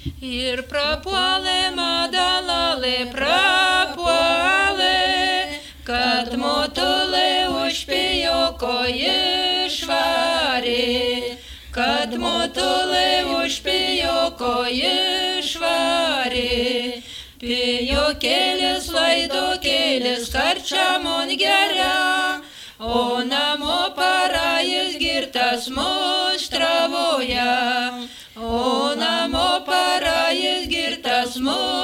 Ir prapuolė Madalale, prapuolė, kad motulė užpėjo koji švari, kad motulė užpėjo koji švari. Pėjo kėlis, laido kėlis, karčiamon geria, o namo parajis girtas muštravoja. O namo parajis girtas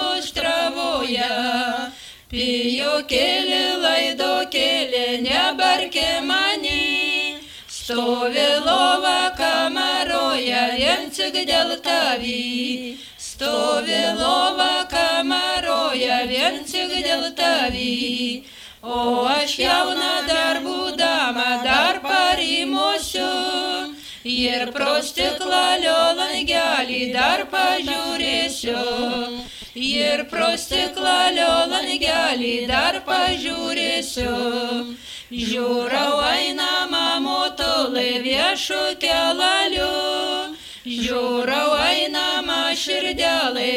muštravoja. Pėjo kėlį, laido kėlį, nebarkė mani. Stovi lova kamaroja, vien tik dėl tavį. Stovi lova kamaroja, vien tik dėl tavį. O aš jauna dar būdama, dar parimosiu. Ir pro stiklalio langelį dar pažiūrėsiu. Ir pro stiklalio langelį dar pažiūrėsiu. Žiūrau einamą motulį viešu kelaliu. Žiūrau einamą širdelį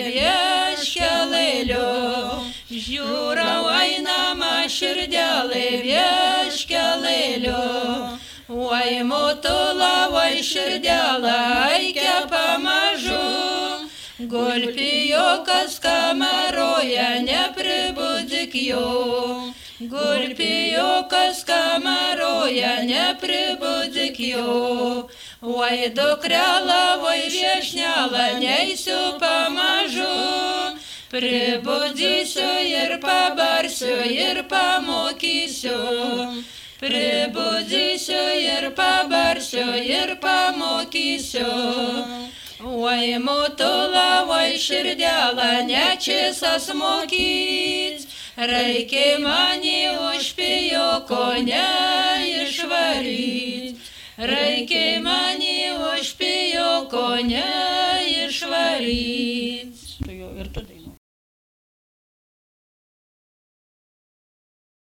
vieškelėliu. Žiūrau einamą širdelį vieškelėliu. Oi motula, oi širdelė, aikia pamažu. Gulpijokas kamaroja, nepribudik jo. Gulpijokas kamaroja, nepribudik jo. Oi dukrela, oi viešnela, neisiu pamažu. Pribudysiu ir pabarsiu ir pamokysiu. Pribudysiu ir pabarsiu ir pamokysiu. Oi motula, oi širdelė, nečisas mokyt. Reikia mani užpėjo ko neišvaryt. Reikia mani